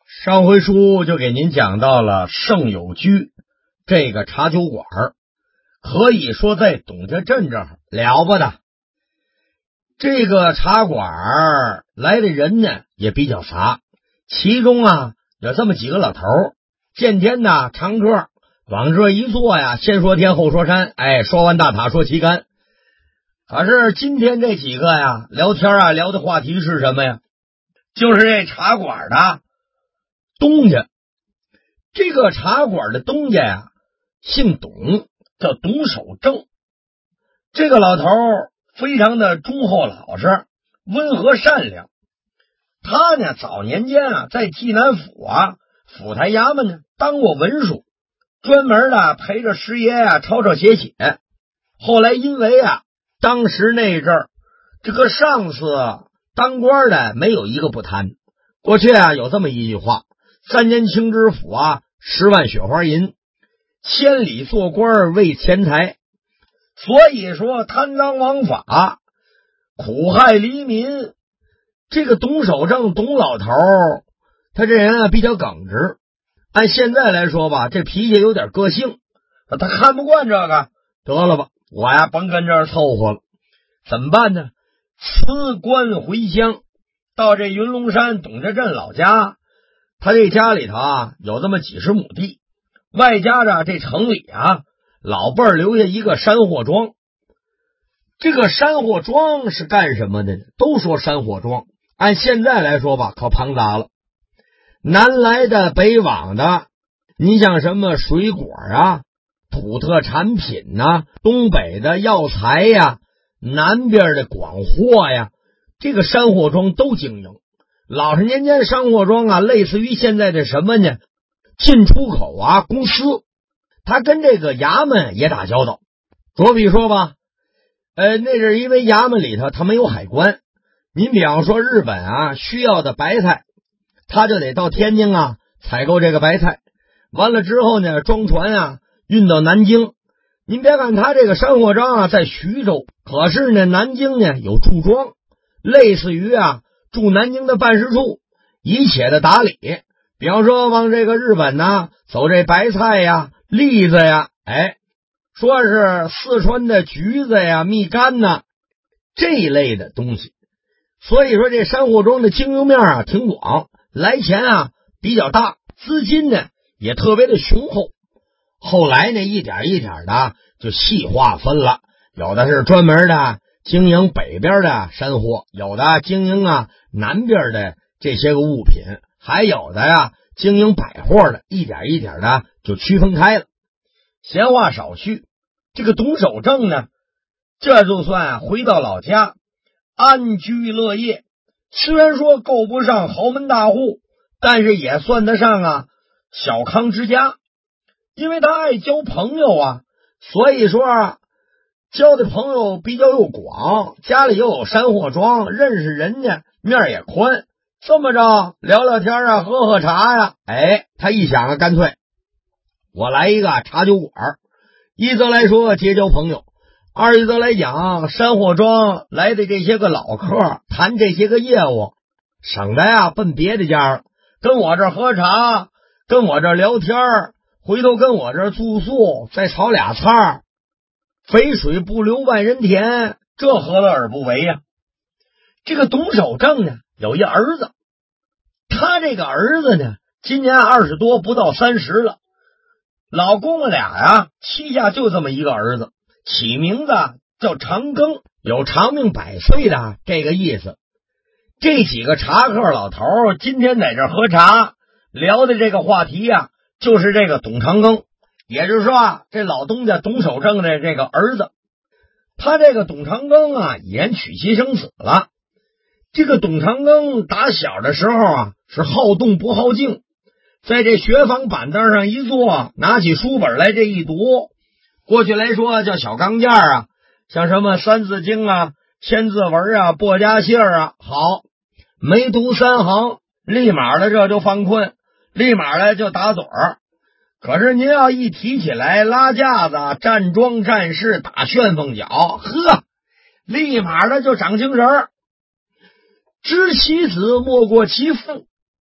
上回书就给您讲到了盛有居这个茶酒馆，可以说在董家镇这儿了不得。这个茶馆来的人呢也比较杂，其中有这么几个老头，见天常客，往这一坐先说天后说山，说完大塔说旗杆。可是今天这几个聊天聊的话题是什么呀？就是这茶馆的东家。这个茶馆的东家姓董，叫董守正。这个老头非常的忠厚老实，温和善良。他呢早年间在济南府府台衙门当过文书，专门陪着师爷抄写写。后来因为当时那阵儿这个上司当官的没有一个不贪。过去有这么一句话：3年清知府10万雪花银，千里做官为钱财。所以说贪赃枉法，苦害黎民。这个董守正董老头他这人比较耿直，按现在来说吧，这脾气有点个性，他看不惯这个，得了吧，我甭跟这儿凑合了。怎么办呢？辞官回乡，到这云龙山董家镇老家。他这家里头有这么几十亩地，外加着这城里老辈儿留下一个山货庄。这个山货庄是干什么的呢？都说山货庄，按现在来说吧，可庞杂了。南来的北往的，你像什么水果土特产品东北的药材南边的广货这个山货庄都经营。老实年间山货庄类似于现在的什么呢？进出口公司，他跟这个衙门也打交道。着比说吧，那是因为衙门里头他没有海关，您比方说日本需要的白菜，他就得到天津采购这个白菜，完了之后呢装船运到南京。您别看他这个山货庄在徐州，可是呢南京呢有驻庄，类似于驻南京的办事处，一切的打理。比方说往这个日本走这白菜栗子说是四川的橘子蜜柑这一类的东西。所以说这山货庄的经营面挺广，来钱比较大，资金呢也特别的雄厚。后来呢一点一点的就细划分了，有的是专门的经营北边的山货，有的经营南边的这些个物品，还有的经营百货的，一点一点的就区分开了。闲话少叙，这个董守正呢，这就算回到老家安居乐业。虽然说够不上豪门大户，但是也算得上小康之家。因为他爱交朋友所以说交的朋友比较又广，家里又有山货庄，认识人家面也宽。这么着聊聊天喝喝茶他一想干脆我来一个茶酒馆，一则来说结交朋友，二一则来讲山货庄来的这些个老客谈这些个业务，省得奔别的家了，跟我这儿喝茶，跟我这儿聊天，回头跟我这儿住宿，再炒俩菜，肥水不流外人田，这何乐而不为这个董守正呢有一儿子，他这个儿子呢今年20多不到30了。老公们俩膝下就这么一个儿子，起名字叫长庚，有长命百岁的这个意思。这几个茶客老头今天在这喝茶聊的这个话题就是这个董长庚，也就是说这老东家董守正的这个儿子。他这个董长庚已然娶妻生子了。这个董长庚打小的时候是好动不好静，在这学房板凳上一坐，拿起书本来这一读，过去来说叫小钢件像什么三字经千字文簸箕信好，没读3行立马的这就犯困，立马的就打盹儿。可是您要一提起来拉架子站桩站势打旋风脚，立马的就长精神儿。知其子莫过其父，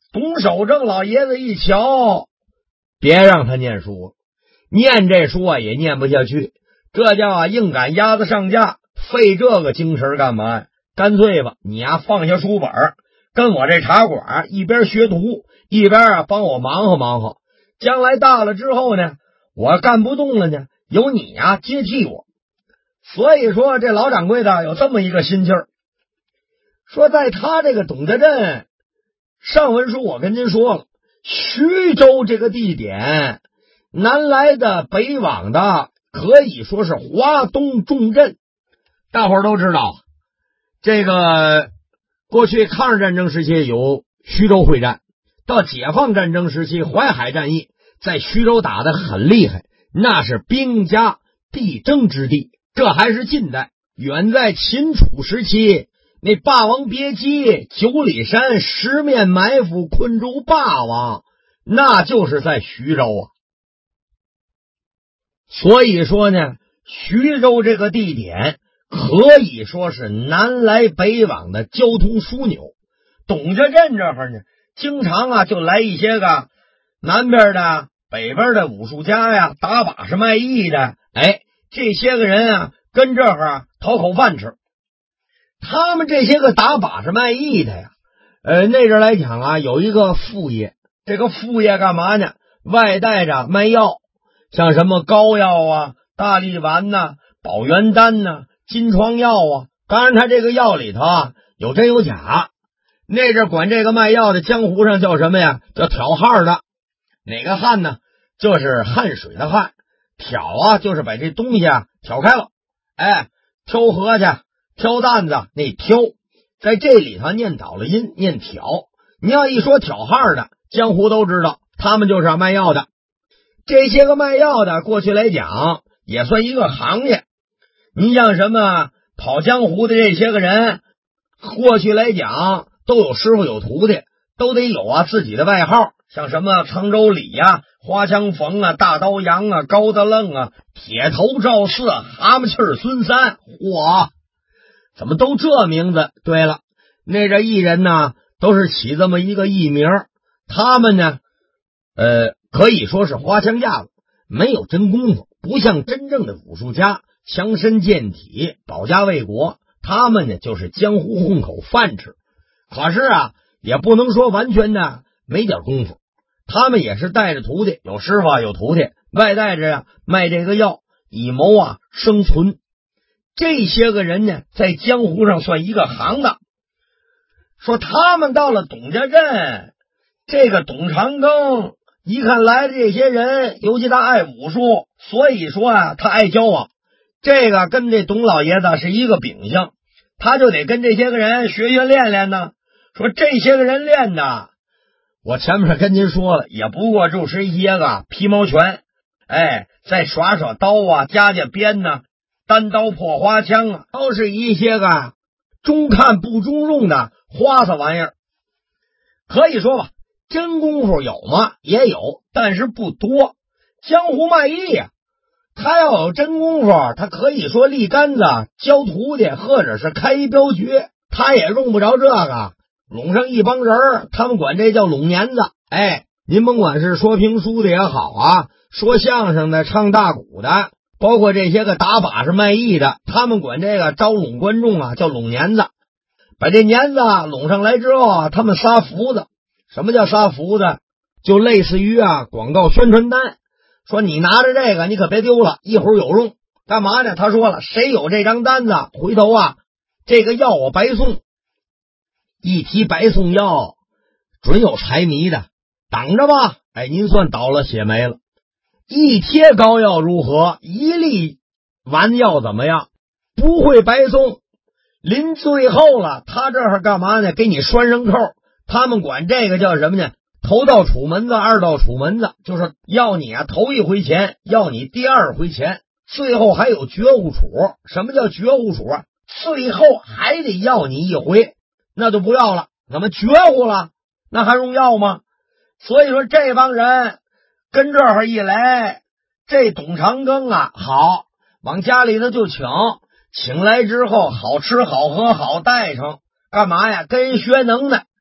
董守正老爷子一瞧，别让他念书了，念这书啊也念不下去，这叫硬赶鸭子上架，费这个精神干嘛呀？干脆吧，你放下书本，跟我这茶馆一边学徒，一边帮我忙活忙活。将来大了之后呢，我干不动了呢，由你接替我。所以说这老掌柜的有这么一个心气儿，说在他这个董家镇上文书我跟您说了，徐州这个地点，南来的北往的，可以说是华东重镇。大伙儿都知道，这个过去抗日战争时期有徐州会战，到解放战争时期淮海战役在徐州打得很厉害，那是兵家必争之地。这还是近代，远在秦楚时期，那霸王别姬、九里山、十面埋伏、昆州霸王，那就是在徐州啊。所以说呢，徐州这个地点可以说是南来北往的交通枢纽。董家镇这会儿呢，经常就来一些个南边的、北边的武术家呀，打把式卖艺的，这些个人跟这儿讨口饭吃。他们这些个打把式卖艺的呀，那阵来讲有一个副业，这个副业干嘛呢？外带着卖药，像什么膏药大力丸保元丹金疮药当然他这个药里头有真有假。那阵管这个卖药的江湖上叫什么呀？叫挑汗的。哪个汗呢？就是汗水的汗，挑就是把这东西挑开了，挑河去挑担子，那挑在这里头念倒了音，念挑。你要一说挑汗的，江湖都知道他们就是卖药的。这些个卖药的过去来讲也算一个行业。你像什么跑江湖的这些个人，过去来讲都有师傅有徒弟，都得有自己的外号，像什么沧州李花枪冯大刀杨高大愣铁头赵四蛤蟆气孙三。嚯，怎么都这名字？对了，那这艺人呢都是起这么一个艺名，他们呢可以说是花枪架子，没有真功夫，不像真正的武术家强身健体保家卫国，他们呢就是江湖混口饭吃。可是也不能说完全的没点功夫，他们也是带着徒弟，有师傅有徒弟，外带着卖这个药，以谋生存。这些个人呢在江湖上算一个行当。说他们到了董家镇，这个董长庚一看来的这些人，尤其他爱武术，所以说他爱交往，这个跟这董老爷子是一个秉性，他就得跟这些个人学学练练呢。说这些个人练的，我前面跟您说了，也不过就是一些个皮毛拳，再耍耍刀夹夹鞭单刀破花枪都是一些个中看不中用的花色玩意儿。可以说吧，真功夫有吗？也有，但是不多。江湖卖艺他要有真功夫，他可以说立杆子教徒弟，或者是开一镖局，他也用不着这个。拢上一帮人，他们管这叫拢年子。您甭管是说评书的也好说相声的唱大鼓的，包括这些个打把式卖艺的，他们管这个招拢观众叫拢年子。把这年子拢上来之后他们撒福子。什么叫撒福子？就类似于广告宣传单，说你拿着这个你可别丢了，一会儿有用。干嘛呢？他说了，谁有这张单子，回头这个药我白送。一提白送药，准有财迷的，等着吧，您算倒了血霉了。一贴膏药如何？一粒丸药怎么样？不会白送。临最后了，他这儿干嘛呢？给你拴上扣。他们管这个叫什么呢？头道楚门子，二道楚门子，就是要你头一回钱，要你第二回钱，最后还有绝户处。什么叫绝户处？最后还得要你一回，那就不要了。怎么绝户了？那还用要吗？所以说这帮人跟这儿一来，这董长庚好，往家里头就请来之后好吃好喝好带上，干嘛呀？跟人学能耐。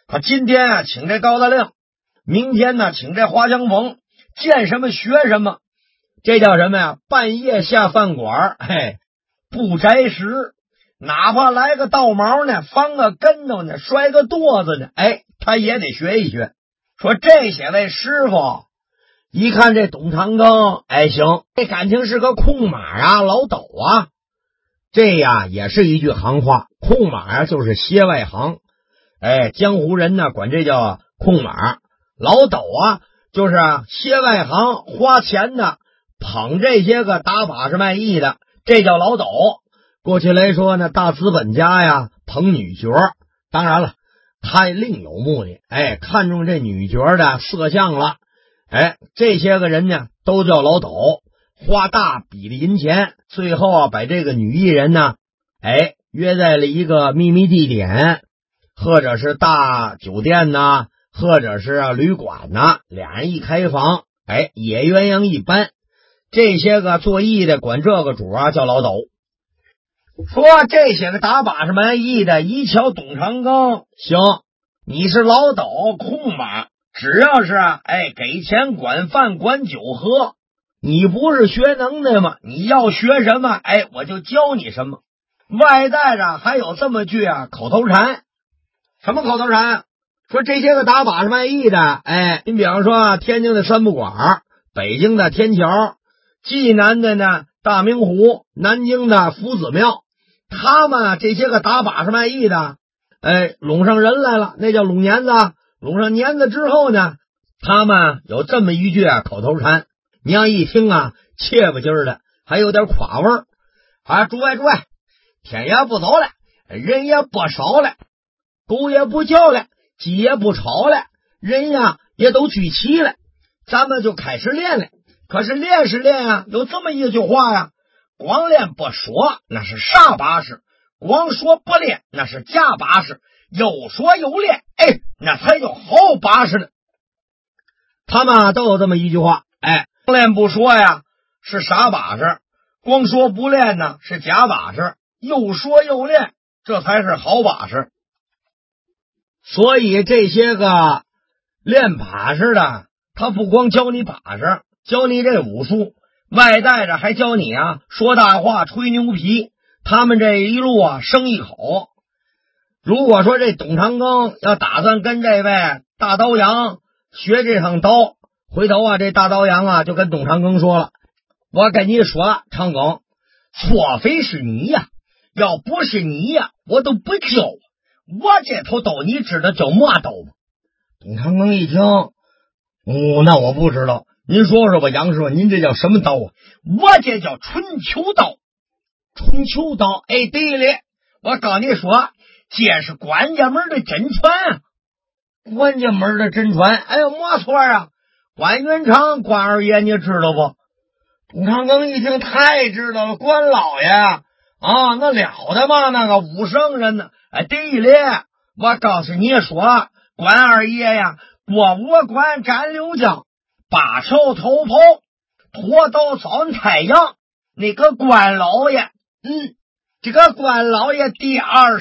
他今天啊请这高大令，明天呢请这花江逢，见什么学什么，这叫什么呀？半夜下饭馆，嘿，不摘食，哪怕来个倒毛呢，翻个跟头呢，摔个垛子呢，哎，他也得学一学。说这些位师傅一看这董长庚，哎，行，这感情是个空马啊，老斗啊，这呀也是一句行话，空马啊就是歇外行，哎，江湖人呢管这叫空马，老斗啊就是歇外行，花钱的，捧这些个打把式卖艺的，这叫老斗。过去来说呢，大资本家呀捧女角，当然了，他另有目的，哎，看中这女角的色相了，哎，这些个人呢都叫老斗，花大笔的银钱，最后啊把这个女艺人呢，哎，约在了一个秘密地点，或者是大酒店呐，或者是旅馆呐，俩人一开房，哎，野鸳鸯一般。这些个做艺的管这个主啊叫老斗。说这些个打把式卖艺的一瞧董长庚，行，你是老斗空马，只要是哎给钱管饭管酒喝，你不是学能耐吗？你要学什么，哎，我就教你什么。外带着还有这么句啊口头禅。什么口头禅？说这些个打把式卖艺的，哎，你比方说天津的三不管，北京的天桥，济南的呢大明湖，南京的夫子庙，他们这些个打把式卖艺的，哎，拢上人来了，那叫拢年子。拢上年子之后呢，他们有这么一句啊口头禅，你要一听啊切不劲儿的，还有点垮味儿啊。诸位，天也不早了，人也不少了，狗也不叫了，鸡也不吵了，人呀也都聚齐了，咱们就开始练了。可是练是练啊，有这么一句话呀，光练不说那是傻把式，光说不练那是假把式，有说有练，哎，那才叫好把式呢。他们都有这么一句话，哎，光练不说呀是傻把式，光说不练呢是假把式，又说又练，这才是好把式。所以这些个练把式的，他不光教你把式，教你这武术，外带着还教你啊说大话吹牛皮，他们这一路啊生一口。如果说这董长庚要打算跟这位大刀杨学这趟刀，回头啊这大刀杨啊就跟董长庚说了，我跟你说长庚，错非是你呀，要不是你呀我都不教，我这头刀你知道叫嘛刀吗？董长庚一听，那我不知道，您说说吧，杨师傅，您这叫什么刀啊？我这叫春秋刀。春秋刀，哎，对了，我告你说，这是关家门的真传啊。关家门的真传，哎呦，没错啊，关云长关二爷你知道不？董长庚一听，太知道了，关老爷啊，那了得嘛，那个武圣人呢。哎，对了，我告诉你说，关二爷呀，过我关斩六将，把手头袍，拖到早太阳，那个关老爷，这个关老爷第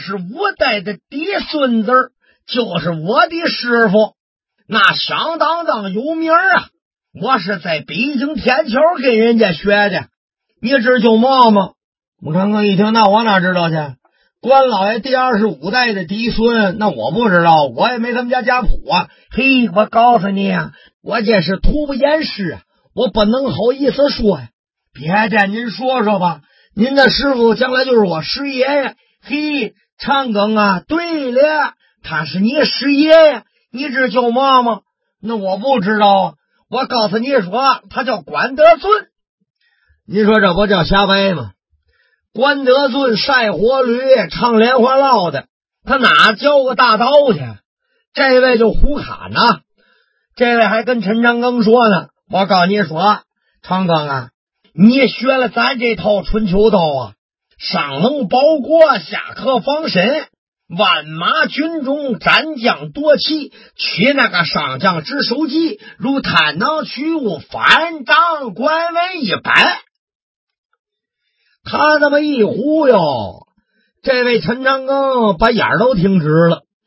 25代的嫡孙子就是我的师傅，那相当有名啊。我是在北京天桥跟人家学的，你知就嘛吗？武长庚一听，那我哪知道去？关老爷第25代的嫡孙，那我不知道，我也没他们家谱啊。嘿，我告诉你啊，我这是徒不掩饰啊，我不能好意思说呀。别的您说说吧，您的师傅将来就是我师爷呀。嘿，长庚啊，对了，他是你师爷呀，你知叫嘛吗？那我不知道啊。我告诉你说，他叫关德尊。你说这不叫瞎掰吗？关德尊晒火驴唱莲花落的，他哪教个大刀去？这位就胡侃呐。这位还跟陈长庚说呢，我告诉你说，长庚啊，你学了咱这套春秋刀啊，上能保国，下可防身，万马军中，斩将夺旗，取那个上将之首级，如探囊取物，反掌观文一般。他这么一忽悠，这位陈长庚把眼儿都听直了。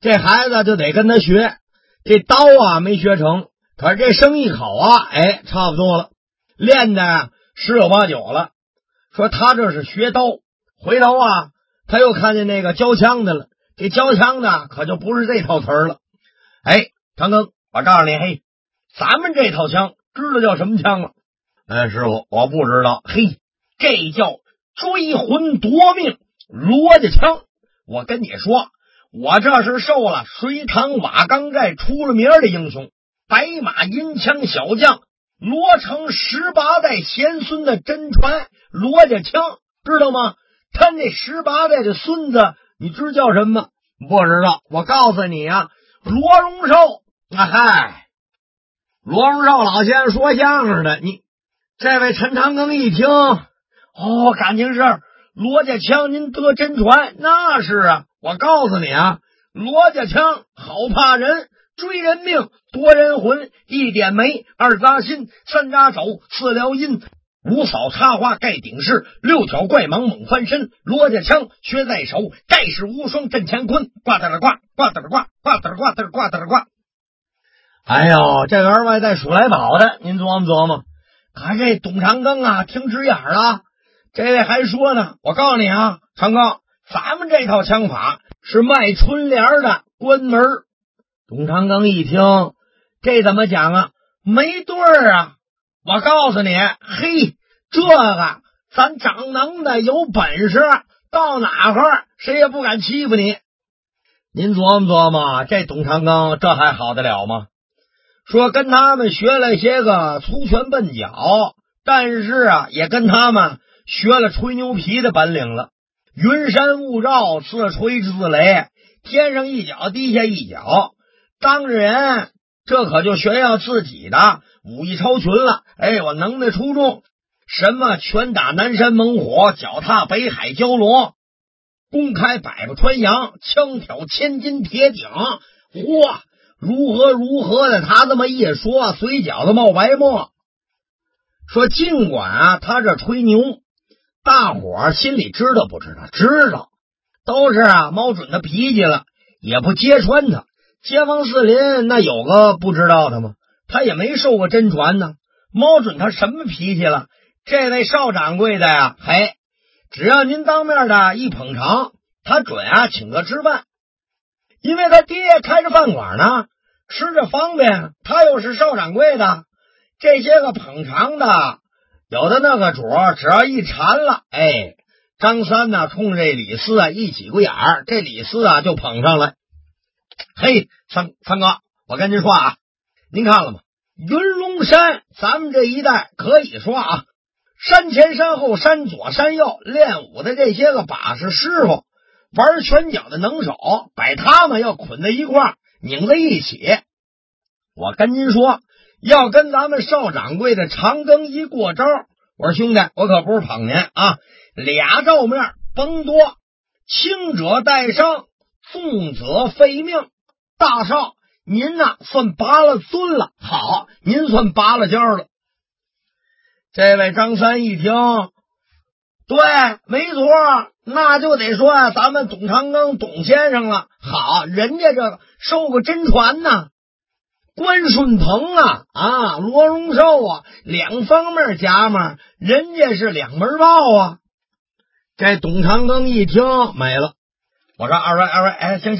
这孩子就得跟他学。这刀啊没学成，可是这生一口啊，哎，差不多了，练的十有八九了。说他这是学刀，回头啊他又看见那个教枪的了，这教枪的可就不是这套词儿了。哎，长庚，我告诉你，嘿，咱们这套枪知道叫什么枪了？师傅，我不知道。嘿，这叫追魂夺命罗家枪。我跟你说，我这是受了隋唐瓦岗寨出了名的英雄，白马银枪小将罗成18代贤孙的真传罗家枪，知道吗？他那18代的孙子，你知叫什么？不知道。我告诉你啊，罗荣寿。嗨，罗荣寿老先生说相声的。你这位陈长庚一听，感情是罗家枪您得真传。那是啊，我告诉你啊，罗家枪好怕人，追人命，夺人魂，一点眉，二扎心，三扎肘，四撩阴，五扫插花盖顶饰，六挑怪蟒猛翻身。罗家枪学在手，盖世无双震乾坤。挂哒啦挂，挂哒啦挂，挂哒啦挂哒啦挂哒啦挂。哎呦，这员外带数来宝的，您琢磨琢磨。可这董长庚啊，听直眼了。这位还说呢，我告诉你啊，长庚，咱们这套枪法是卖春联的关门。董长庚一听，这怎么讲啊？没对儿啊！我告诉你，嘿，这个咱长能的有本事，到哪块谁也不敢欺负你。您琢磨琢磨，这董长庚这还好得了吗？说跟他们学了些个粗拳笨脚，但是啊，也跟他们学了吹牛皮的本领了。云山雾罩，自吹自擂，天上一脚地下一脚，当人这可就炫耀自己的武艺超群了。哎，我能耐出众，什么拳打南山猛虎，脚踏北海蛟龙，公开百步穿杨，枪挑千斤铁鼎。嚯，如何的，他这么一说，嘴角子冒白沫。说尽管啊他这吹牛，大伙儿心里知道不知道？知道，都是啊猫准的脾气了，也不揭穿他。街坊四邻那有个不知道的吗？他也没受过真传呢。猫准他什么脾气了？这位邵掌柜的呀，嘿，只要您当面的一捧场，他准啊请客吃饭。因为他爹开着饭馆呢，吃着方便，他又是邵掌柜的，这些个捧场的有的那个主只要一馋了，哎，张三呢冲这李四啊一挤过眼儿，这李四啊就捧上来。嘿，三哥，我跟您说啊，您看了吗？云龙山咱们这一带可以说啊，山前山后山左山右，练武的这些个把式师傅，玩拳脚的能手，把他们要捆在一块儿，拧在一起。我跟您说，要跟咱们邵掌柜的长庚一过招，我说兄弟，我可不是捧您啊，俩照面甭多，轻者带伤，重则废命。大少，您呐算拔了尊了，好，您算拔了尖了。这位张三一听，对，没错，那就得说咱们董长庚董先生了。好，人家这受过真传呢，关顺鹏啊，罗荣寿啊，两方面夹嘛，人家是两门报啊。这董长庚一听没了，我说二位，哎，行，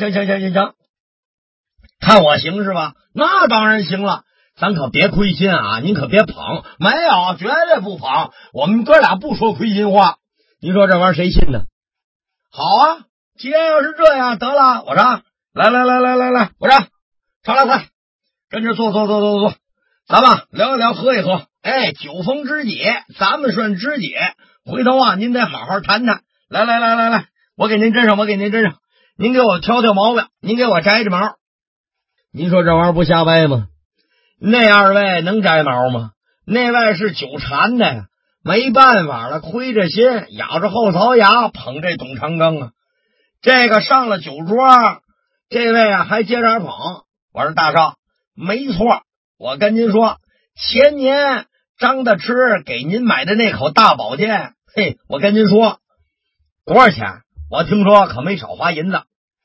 看我行是吧？那当然行了，咱可别亏心啊，您可别捧，没有，绝对不捧，我们哥俩不说亏心话。你说这玩意儿谁信呢？好啊，既然要是这样，得了，我说来，我说常来快，跟着坐，咱们聊一聊，喝一喝。哎，酒逢知己，咱们算知己，回头啊您得好好谈谈。来，我给您斟上，您给我挑毛病，您给我摘毛。您说这玩意儿不瞎掰吗？那二位能摘毛吗？那位是酒馋的呀，没办法了，亏着心，咬着后槽牙捧这董长庚啊。这个上了酒桌，这位啊还接着捧。我说大少，没错，我跟您说，前年张大吃给您买的那口大宝剑，嘿，我跟您说多少钱？我听说可没少花银子。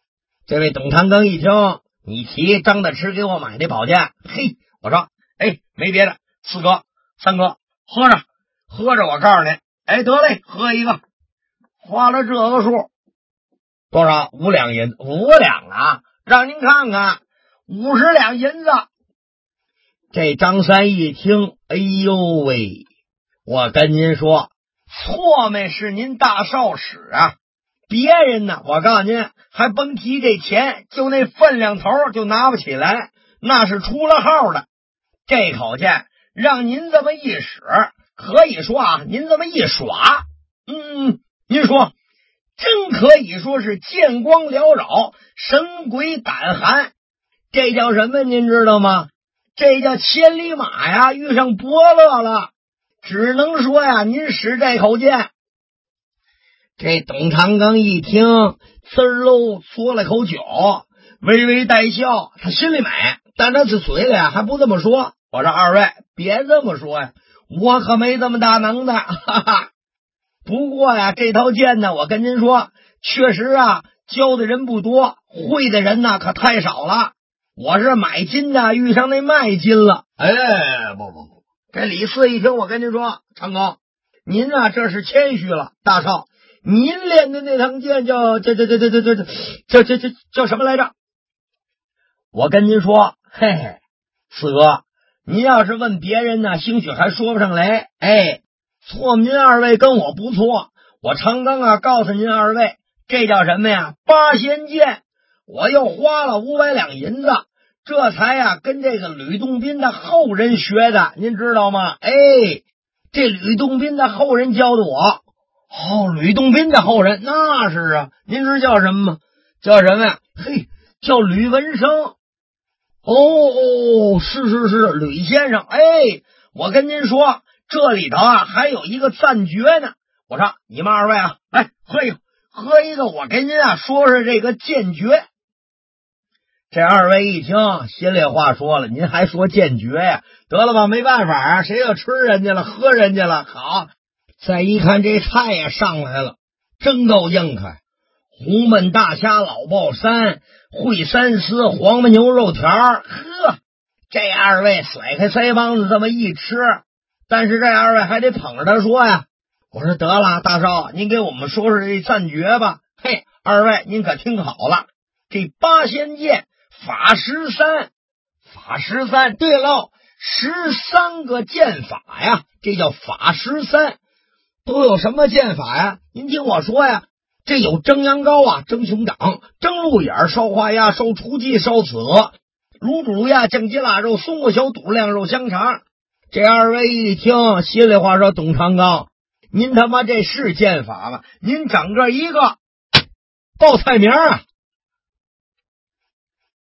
这位董长庚一听，你提张大吃给我买的宝剑，嘿，我说，哎，没别的，4哥、3哥，喝着，喝着，我告诉你，哎，得嘞，喝一个，花了这个数，多少？5两银，5两啊！让您看看，50两银子。这张三一听，哎呦喂，我跟您说，错没是您大少使啊！别人呢，我告诉您，还甭提这钱，就那分量头就拿不起来，那是出了号的。这口剑让您这么一使，可以说啊，您这么一耍，您说真可以说是剑光缭绕，神鬼胆寒。这叫什么？您知道吗？这叫千里马呀遇上伯乐了。只能说呀，您使这口剑。这董长庚一听，呲儿喽嗦了口酒，微微带笑，他心里美，但他这嘴里还不这么说。我说二位别这么说呀，我可没这么大能耐，哈哈。不过呀，这套剑呢，我跟您说，确实啊，教的人不多，会的人呢可太少了。我是买金的遇上那卖金了。哎，不，这李四一听，我跟您说，长庚，您啊这是谦虚了，大少。您练的那堂剑叫这叫什么来着？我跟您说，嘿嘿，四哥，您要是问别人呢，兴许还说不上来。哎，错，您二位跟我不错。我长庚啊，告诉您二位，这叫什么呀？八仙剑。我又花了500两银子，这才呀跟这个吕洞宾的后人学的，您知道吗？哎，这吕洞宾的后人教的我。吕洞宾的后人那是啊，您知叫什么吗？叫什么呀？嘿，叫吕文生。是吕先生。哎，我跟您说，这里头啊还有一个赞诀呢。我说你们二位啊，来喝一个，我跟您啊说说这个剑诀。这二位一听，心里话说了，您还说剑诀呀？得了吧，没办法啊，谁要吃人家了，喝人家了。好，再一看这菜也上来了，真够硬开，红焖大虾、老爆山、烩三丝、黄焖牛肉条。呵，这二位甩开腮帮子这么一吃，但是这二位还得捧着他说呀。我说得了，大少，您给我们说说这赞诀吧。嘿，二位您可听好了，这八仙剑法13，对喽，13个剑法呀，这叫法13。都有什么剑法呀？您听我说呀，这有蒸羊羔啊，蒸熊掌，蒸鹿眼，烧花鸭，烧雏鸡，烧子鹅，卤煮鸭，酱鸡腊肉，松过小肚，晾肉香肠。这二位一听，心里话说，董长庚，您他妈这是剑法吗？您整个一个报菜名啊！